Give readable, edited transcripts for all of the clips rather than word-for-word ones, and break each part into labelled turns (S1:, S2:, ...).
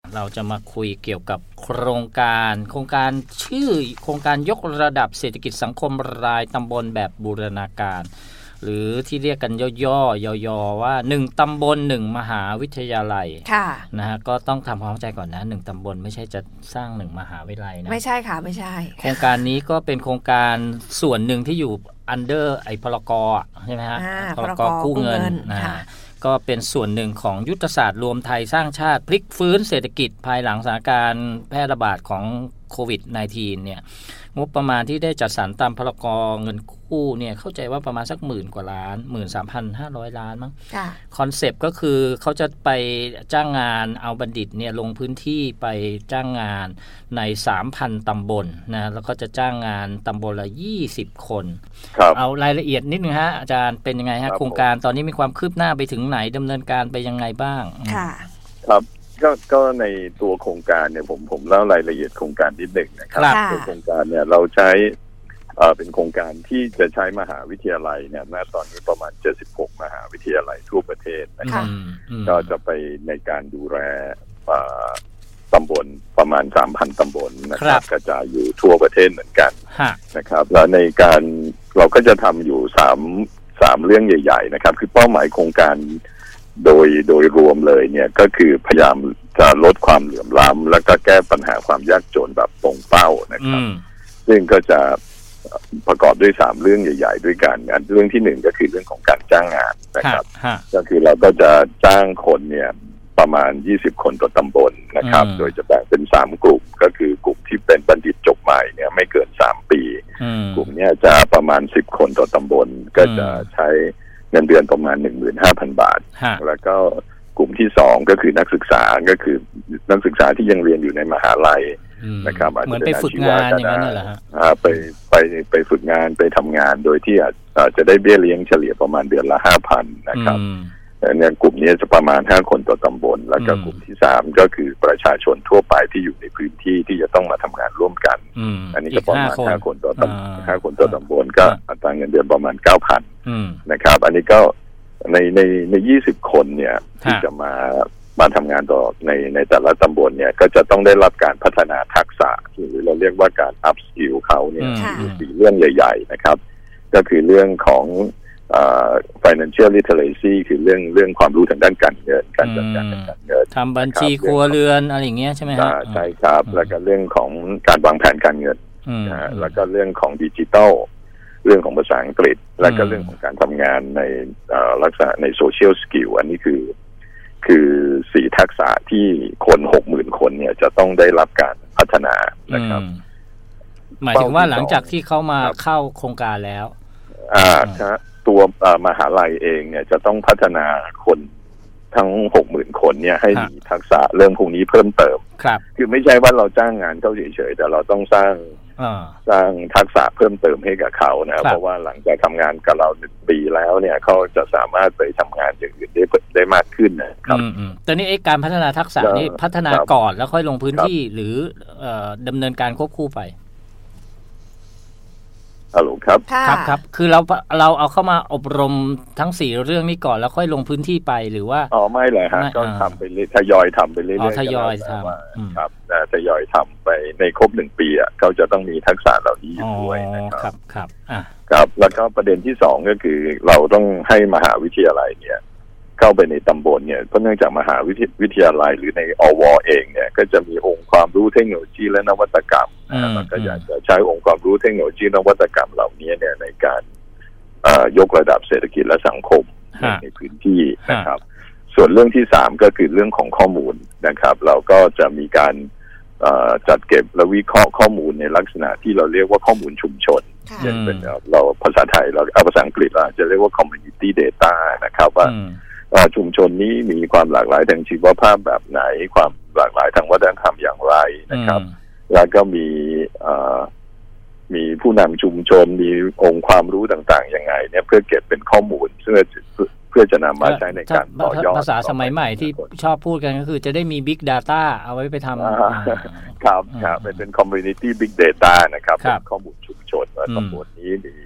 S1: เราจะมาคุยเกี่ยวกับโครงการชื่อโครงการยกระดับเศรษฐกิจสังคมรายตำบลแบบบูรณาการหรือที่เรียกกันย่อๆว่า1ตำบล1มหาวิทยาลัยนะฮะก็ต้องทำความเข้าใจก่อนนะ1ตำบลไม่ใช่จะสร้าง1มหาวิทยาลัยนะ
S2: ไม่ใช่ค่ะไม่ใช่
S1: โครงการนี้ก็เป็นโครงการส่วนหนึ่งที่อยู่ under ไอ้พรก.ใช่ไหมฮะพรก.กู้เงินก็เป็นส่วนหนึ่งของยุทธศาสตร์รวมไทยสร้างชาติพลิกฟื้นเศรษฐกิจภายหลังสถานการณ์แพร่ระบาดของโควิด -19 เนี่ยงบประมาณที่ได้จัดสรรตามพรก.เงินกู้เนี่ยเข้าใจว่าประมาณสัก10,000 กว่าล้าน 13,500 ล้านมั้งคอนเซปต์ก็คือเขาจะไปจ้างงานเอาบัณฑิตเนี่ยลงพื้นที่ไปจ้างงานใน 3,000 ตำบลนะแล้วก็จะจ้างงานตำบลละ20 คนเอารายละเอียดนิดนึงฮะอาจารย์เป็นยังไงฮะโครงการตอนนี้มีความคืบหน้าไปถึงไหนดำเนินการไปยังไงบ้าง
S3: ครับก็ในตัวโครงการเนี่ยผมเล่ารายละเอียดโครงการนิดหนึ่งนะครับตัวโครงการเนี่ยเราใช้เป็นโครงการที่จะใช้มหาวิทยาลัยเนี่ยณตอนนี้ประมาณ76มหาวิทยาลัยทั่วประเทศนะครับก็จะไปในการดูแลตำบลประมาณ 3,000 ตำบลนะครับกระจายอยู่ทั่วประเทศเหมือนกันนะครับแล้วในการเราก็จะทำอยู่3เรื่องใหญ่ๆนะครับคือเป้าหมายโครงการโดยรวมเลยเนี่ยก็คือพยายามจะลดความเหลื่อมล้ำแล้วก็แก้ปัญหาความยากจนแบบตรงเป้านะครับซึ่งก็จะประกอบด้วย3เรื่องใหญ่ๆด้วยกันเรื่องที่1ก็คือเรื่องของการจ้างงานนะครับก็คือเราก็จะจ้างคนเนี่ยประมาณ20คนต่อตำบลนะครับโดยจะแบ่งเป็น3กลุ่มก็คือกลุ่มที่เป็นบัณฑิตจบใหม่เนี่ยไม่เกิน3ปีกลุ่มนี้จะประมาณ10คนต่อตำบลก็จะใช้เงินเดือนประมาณ 15,000 บาทแล้วก็กลุ่มที่2ก็คือนักศึกษาก็คือนักศึกษาที่ยังเรียนอยู่ในมหาลัยนะครับ
S1: เหมือนไปฝึกงานอย่างนั้นเหรอฮะ
S3: ไปฝึกงานไปทำงานโดยที่อาจจะได้เบี้ยเลี้ยงเฉลี่ยประมาณเดือนละ 5,000 นะครับเนี่ยกลุ่มนี้จะประมาณ5คนต่อตำบลแล้วก็กลุ่มที่3ก็คือประชาชนทั่วไปที่อยู่ในพื้นที่ที่จะต้องมาทำงานร่วมกันอันนี้ก็ประมาณ5คนต่อตำบลก็อัตราเงินเดือนประมาณ 9,000 นะครับอันนี้ก็ใน20คนเนี่ยที่จะมาทำงานต่อในแต่ละตำบลเนี่ยก็จะต้องได้รับการพัฒนาทักษะหรือเราเรียกว่าการ up skill เขาเนี่ยมี4เรื่องใหญ่ๆนะครับก็คือเรื่องของfinancial literacy คือเรื่องความรู้ทางด้านการเงินการจัดการการเงิน
S1: ทำบัญชีครัวเรือนอะไรอย่างเงี้ยใช่ไหมครับ
S3: ใช่ครับแล้วก็เรื่องของการวางแผนการเงินแล้วก็เรื่องของดิจิทัลเรื่องของภาษาอังกฤษแล้วก็เรื่องของการทำงานในลักษณะใน social skill อันนี้คือ4ทักษะที่คน 60,000 คนเนี่ยจะต้องได้รับการพัฒนานะครับ
S1: หมายถึงว่าหลังจากที่เขามาเข้าโครงการแล้ว
S3: ตัวมหาลัยเองเนี่ยจะต้องพัฒนาคนทั้ง 60,000 คนเนี่ยให้มีทักษะเรื่องพวกนี้เพิ่มเติมคือไม่ใช่ว่าเราจ้างงานเขาเฉยๆแต่เราต้องสร้างทักษะเพิ่มเติมให้กับเขานะเพราะว่าหลังจากทำงานกับเรา1 ปีแล้วเนี่ยเขาจะสามารถไปทำงานอย่างอื่นได้มากขึ้นนะครับ
S1: ตอนนี้การพัฒนาทักษะนี่พัฒนาก่อนแล้วค่อยลงพื้นที่หรือดำเนินการควบคู่ไป
S3: ฮัลโหลครับ
S1: คือเราเอาเข้ามาอบรมทั้ง4เรื่องนี้ก่อนแล้วค่อยลงพื้นที่ไปหรือว่า
S3: ไม่เลยฮะก็ทำไปทยอยทำไปเรื่อย
S1: ๆทยอยท
S3: ำครับทยอยทำไปในครบ1 ปีเขาจะต้องมีทักษะเหล่านี้อยู่ด้วยนะครับครับแล้วก็ประเด็นที่2ก็คือเราต้องให้มหาวิทยาลัยเนี่ยเข้าไปในตำบลเนี่ยเพราะเนื่องจากมหาวิทยาลัยหรือในอว.เองเนี่ยก็จะมีองค์ความรู้เทคโนโลยีและนวัตกรรมแล้วก็อยากจะใช้องค์ความรู้เทคโนโลยีนวัตกรรมเหล่านี้เนี่ยในการยกระดับเศรษฐกิจและสังคมในพื้นที่นะครับส่วนเรื่องที่3ก็คือเรื่องของข้อมูลนะครับเราก็จะมีการจัดเก็บและวิเคราะห์ข้อมูลในลักษณะที่เราเรียกว่าข้อมูลชุมชนเป็นเราภาษาไทยเราภาษาอังกฤษเราจะเรียกว่า community data นะครับว่าชุมชนนี้มีความหลากหลายทางชีวภาพแบบไหนความหลากหลายทางวัฒนธรรมอย่างไรนะครับแล้วก็มีผู้นำชุมชนมีองค์ความรู้ต่างๆยังไงเนี่ยเพื่อเก็บเป็นข้อมูลเพื่อจะนำมาใช้ในการต่อยอด
S1: ภาษาสมัยใหม่ที่ชอบพูดกันก็คือจะได้มี Big Data เอาไว้ไปท
S3: ำครับเป็น Community Big Data นะครับเป็นข้อมูลชุมชนว่าตำบลนี้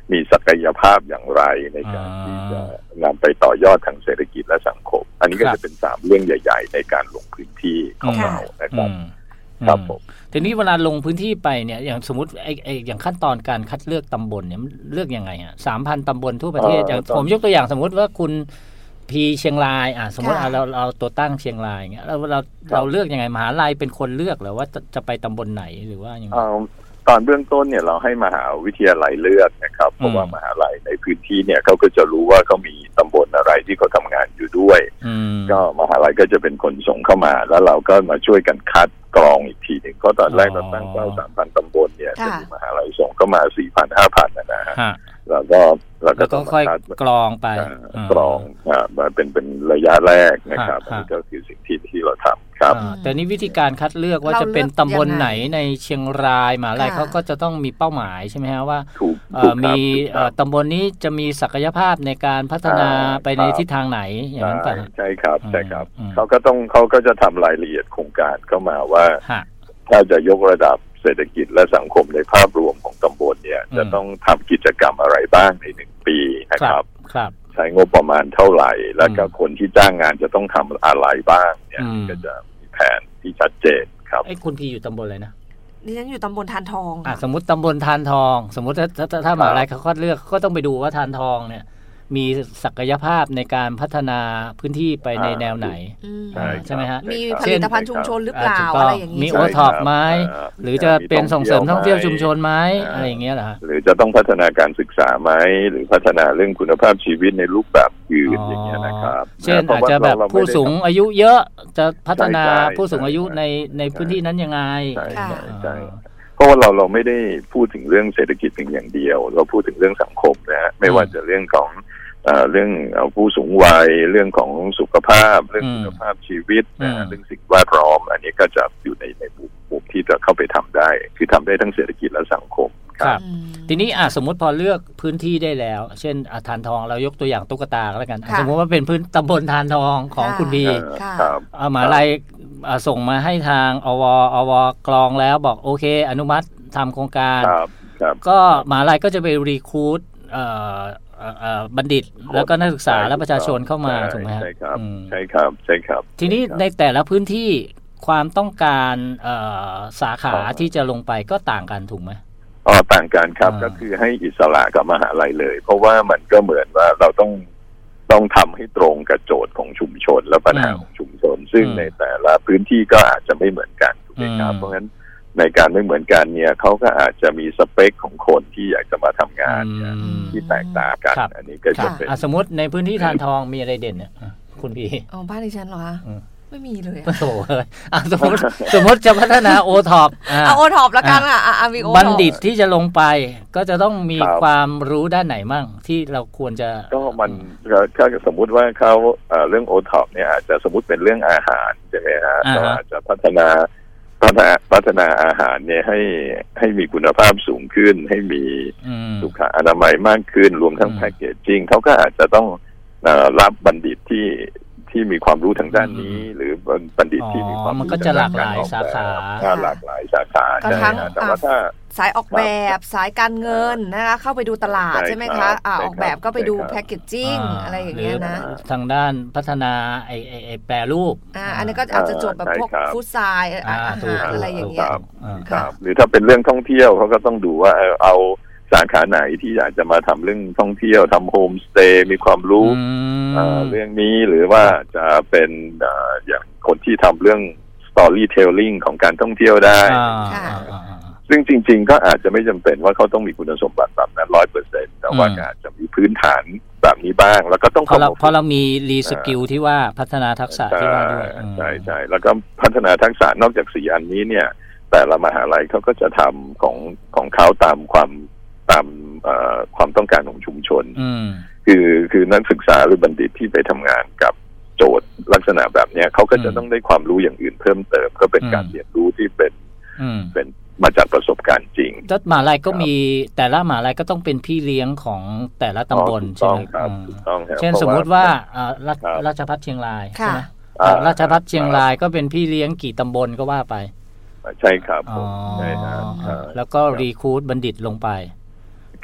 S3: มีศักยภาพอย่างไรในการที่จะนำไปต่อยอดทางเศรษฐกิจและสังคมอันนี้ก็จะเป็น3เรื่องใหญ่ๆในการลงพื้นที่ของเรานะครับครับผม
S1: ทีนี้เวลาลงพื้นที่ไปเนี่ยอย่างสมมติอย่างขั้นตอนการคัดเลือกตำบลเนี่ยเลือกยังไงฮะ 3,000 ตำบลทั่วประเทศอย่างผมยกตัวอย่างสมมติว่าคุณพีเชียงรายสมมติเราตัวตั้งเชียงรายเงี้ยเราเลือกยังไงมหาลัยเป็นคนเลือกหรือว่าจะไปตำบลไหนหรือว่ายังไง
S3: ตอนเบื้องต้นเนี่ยเราให้มหาวิทยาลัยเลือกนะครับเพราะว่ามหาลัยในพื้นที่เนี่ยเขาก็จะรู้ว่าเขามีตำบลอะไรที่เขาทำงานอยู่ด้วยก็มหาลัยก็จะเป็นคนส่งเข้ามาแล้วเราก็มาช่วยกันคัดกรองอีกทีหนึ่งเพราะตอนแรกเราตั้งเป้า 3,000 ตำบลเนี่ยจะมีมหาลัยส่งเข้ามา 4,000 5,000 นะฮะแล้วก็
S1: ค่อยกรองไป
S3: กรองมาเป็นระยะแรกนะครับอันนี้ก็คือสิ่งที่เราทำครับ
S1: แต่นี่วิธีการคัดเลือกว่าจะเป็นตำบลไหนในเชียงรายมหาลัยเขาก็จะต้องมีเป้าหมายใช่ไหมฮะว่ามีตำบลนี้จะมีศักยภาพในการพัฒนาไปในทิศทางไหนอย่างนั้นป่ะ
S3: ใช่ครับเขาก็จะทำรายละเอียดโครงการเข้ามาว่าถ้าจะยกระดับเศรษฐกิจและสังคมในภาพรวมของตำบลเนี่ยจะต้องทำกิจกรรมอะไรบ้างใน1 ปีนะครับใช้งบประมาณเท่าไหร่แล้วก็คนที่จ้างงานจะต้องทำอะไรบ้างเนี่ยก็จะมีแผนที่ชัดเจนครับ
S1: คุณพีอยู่ตำบลอะไรนะ
S2: ดิฉันอยู่ตำบลทานทอง
S1: สมมติตำบลทานทองสมมติถ้ามหาลัยเขาคัดเลือกก็ต้องไปดูว่าทานทองเนี่ยมีศักยภาพในการพัฒนาพื้นที่ไปในแนวไหนใช่ไหมฮะ
S2: มีผลิตภัณฑ์ชุมชนหรือเปล่าอะไรอย่างนี้
S1: มีโอท็อปไหมหรือจะเป็นส่งเสริมท่องเที่ยวชุมชนไหมอะไรอย่างเงี้ยเหรอ
S3: หรือจะต้องพัฒนาการศึกษาไหมหรือพัฒนาเรื่องคุณภาพชีวิตในรูปแบบอื่นอย่างเงี้ยนะครับ
S1: เช่นอาจจะแบบผู้สูงอายุเยอะจะพัฒนาผู้สูงอายุในพื้นที่นั้นยังไง
S3: ใช่เพราะว่าเราไม่ได้พูดถึงเรื่องเศรษฐกิจเพียงอย่างเดียวเราพูดถึงเรื่องสังคมนะฮะไม่ว่าจะเรื่องของเรื่องผู้สูงวัยเรื่องของสุขภาพเรื่องคุณภาพชีวิตเรื่องสิ่งแวดล้อมอันนี้ก็จะอยู่ในมุมที่จะเข้าไปทำได้คือทำได้ทั้งเศรษฐกิจและสังคม
S1: ครับทีนี้สมมติพอเลือกพื้นที่ได้แล้วเช่นทานทองเรายกตัวอย่างตุ๊กตาแล้วกันสมมติว่าเป็นพื้นตำบลทานทองของคุณพีมหาลัยส่งมาให้ทางอวกรองแล้วบอกโอเคอนุมัติทำโครงการก็มหาลัยก็จะไปรีครูทบัณฑิตแล้วก็นักศึกษาและประชาชนเข้ามาถูกไหมครับ
S3: ใช่ครับ
S1: ทีนี้ในแต่ละพื้นที่ความต้องการสาขาที่จะลงไปก็ต่างกันถูกไหม
S3: ต่างกันครับก็คือให้อิสระกับมหาลัยเลยเพราะว่ามันก็เหมือนว่าเราต้องทำให้ตรงกับโจทย์ของชุมชนและปัญหาของชุมชนซึ่งในแต่ละพื้นที่ก็อาจจะไม่เหมือนกันถูกไหมครับเพราะงั้นในการไม่เหมือนกันเนี่ยเขาก็อาจจะมีสเปคของคนที่อยากจะมาทำงานที่แตกต่างกันอันนี้ก็จะเป็น
S1: สมมติในพื้นที่ทานทองมีอะไรเด่นเนี่ยคุณพี่
S2: บ้านดิฉันเหรอคะไม่มีเลย
S1: โอ้โหสมมติจะพัฒนาโอท็อป
S2: โอท็อปแล้วกันมีโอท็อป
S1: บัณฑิตที่จะลงไปก็จะต้องมีความรู้ด้านไหนมั่งที่เราควรจะ
S3: ก็มันถ้าสมมุติว่าเขาเรื่องโอท็อปเนี่ยอาจจะสมมติเป็นเรื่องอาหารใช่ไหมฮะก็อาจจะพัฒนาอาหารเนี่ยให้มีคุณภาพสูงขึ้นให้มีสุขอนามัยมากขึ้นรวมทั้งแพคเกจจิ้งเขาก็อาจจะต้องรับบัณฑิตที่มีความรู้ทางด้านนี้หรือบัณฑิตที่มีความ
S1: มันก็จะหลากหลายสาขา
S3: หลากหลายสาขาแต่ว่าถ้า
S2: สายออกแบบสายการเงินนะคะเข้าไปดูตลาดใช่ไหมคะออกแบบก็ไปดูแพคเกจจิ้งอะไรอย่างเงี้ยนะ
S1: ทางด้านพัฒนาไอแปรรูป
S2: อันนี้ก็อาจจะจบแบบพวกฟู้ดไซน์อาหารอะไรอย่างเงี้ย
S3: หรือถ้าเป็นเรื่องท่องเที่ยวเขาก็ต้องดูว่าเอาสาขาไหนที่อยากจะมาทำเรื่องท่องเที่ยวทำโฮมสเตย์มีความรู้เรื่องนี้หรือว่าจะเป็นอย่างคนที่ทำเรื่อง storytelling ของการท่องเที่ยวได้ซึ่งจริงๆก็อาจจะไม่จำเป็นว่าเขาต้องมีคุณสมบัติแบบนั้น 100% แต่ว่าอาจจะมีพื้นฐานแบบนี้บ้างแล้วก็ต้อง
S1: เพราะเรามีรีสกิลที่ว่าพัฒนาทักษะที่ว่าด้วย
S3: ใช่แล้วก็พัฒนาทักษะนอกจาก4อันนี้เนี่ยแต่ละมหาลัยเขาก็จะทำของเขาตามความต้องการของชุมชนคือนักศึกษาหรือบัณฑิตที่ไปทำงานกับโจทย์ลักษณะแบบนี้เขาก็จะต้องได้ความรู้อย่างอื่นเพิ่มเติมก็เป็นการเรียนรู้ที่เป็นมาจากประสบการณ์จริง
S1: แล้วมหาลัยก็มีแต่ละมหาลัยก็ต้องเป็นพี่เลี้ยงของแต่ละตำบลใช่ไหมเช่นสมมติว่าราชภัฏเชียงรายใช่ไหมราชภัฏเชียงรายก็เป็นพี่เลี้ยงกี่ตำบลก็ว่าไป
S3: ใช่ครับ
S1: แล้วก็รีครูทบัณฑิตลงไป
S3: ครับ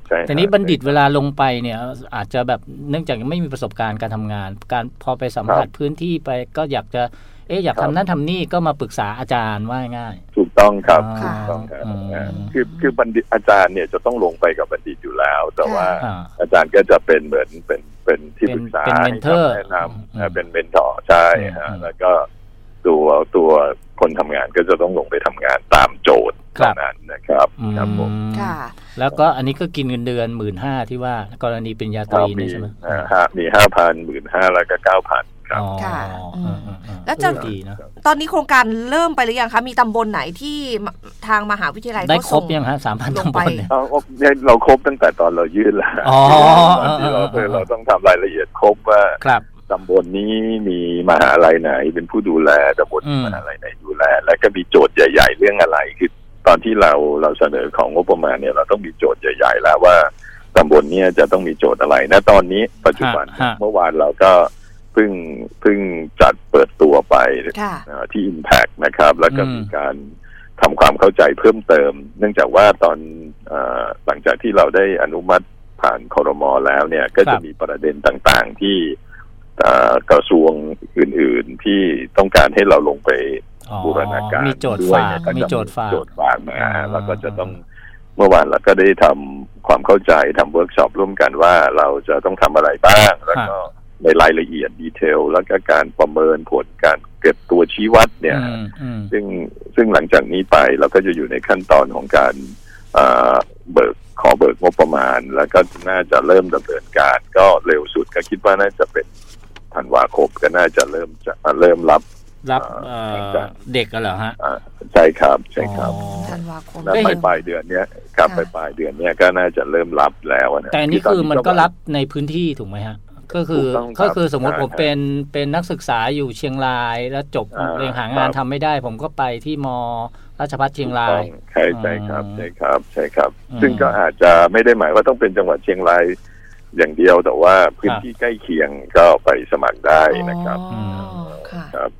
S3: ใช่
S1: แต่นี้บัณฑิตเวลาลงไปเนี่ยอาจจะแบบเนื่องจากไม่มีประสบการณ์การทำงานการพอไปสัมผัสพื้นที่ไปก็อยากจะอยากทำนั่นทำนี่ก็มาปรึกษาอาจารย์ว่าง่าย
S3: ถูกต้องครับถูกต้องครับคือบัณฑิตอาจารย์เนี่ยจะต้องลงไปกับบัณฑิตอยู่แล้วแต่ว่าอาจารย์ก็จะเป็นเหมือนเป็นที่ปรึกษา
S1: เป็นเมนเทอร์
S3: แนะนำเป็นเมนทอร์ใช่ฮะแล้วก็ตัวคนทำงานก็จะต้องลงไปทำงานตามโจทย์นั้นนะครับครับผม
S1: แล้วก็อันนี้ก็กินเงินเดือน 15,000 ที่ว่ากรณีเป็นยาตรีนี่ใช่ไหม
S3: มี 5,000 15,000 แล้วก็ 9,000 ครับ
S2: ค่ะแล้วจะตอนนี้โครงการเริ่มไปหรือยังคะมีตำบลไหนที่ทางมหาวิทยาลัย
S1: ได้ครบยังฮะ 3,000 ตำบลเนี่ย
S3: เราครบตั้งแต่ตอนเรายื่นแล้วที่เราต้องทำรายละเอียดครบว่าตำบลนี้มีมหาลัยไหนเป็นผู้ดูแลตำบลมหาลัยไหนดูแลและก็มีโจทย์ใหญ่ๆเรื่องอะไรคือตอนที่เราเสนอของงบประมาณเนี่ยเราต้องมีโจทย์ใหญ่ๆแล้วว่าตำบลนี้จะต้องมีโจทย์อะไรนะตอนนี้ปัจจุบันเมื่อวานเราก็เพิ่งจัดเปิดตัวไปที่ Impact นะครับแล้วก็มีการทำความเข้าใจเพิ่มเติมเนื่องจากว่าตอนหลังจากที่เราได้อนุมัติผ่านครม.แล้วเนี่ยก็จะมีประเด็นต่างๆที่กระทรวงอื่นๆที่ต้องการให้เราลงไปบูรณาการ
S1: มีโจทย์ฝ
S3: ากมาแล้วก็จะต้องเมื่อวานเราก็ได้ทำความเข้าใจทำเวิร์กช็อปร่วมกันว่าเราจะต้องทำอะไรบ้างแล้วก็ในรายละเอียดดีเทลแล้วก็การประเมินผลการเก็บตัวชี้วัดเนี่ยซึ่งหลังจากนี้ไปเราก็จะอยู่ในขั้นตอนของการขอเบิกงบประมาณแล้วก็น่าจะเริ่มดำเนินการก็เร็วสุดก็คิดว่าน่าจะเป็นธันวาคมก็น่าจะเริ่มรับ
S1: เด็กกันเหรอฮะ
S3: ใช่ครับ
S2: ธันวาคม
S3: ปลายเดือนนี้ครับปลายเดือนนี้ก็น่าจะเริ่มรับแล้วนะ
S1: แต่นี่คือมันก็รับในพื้นที่ถูกไหมฮะก็คือสมมติผมเป็นนักศึกษาอยู่เชียงรายแล้วจบเรียนหางานทำไม่ได้ผมก็ไปที่ม.ราชภัฏเชียงราย
S3: ใช่ครับซึ่งก็อาจจะไม่ได้หมายว่าต้องเป็นจังหวัดเชียงรายอย่างเดียวแต่ว่าพื้นที่ใกล้เคียงก็ไปสมัครได้นะครับ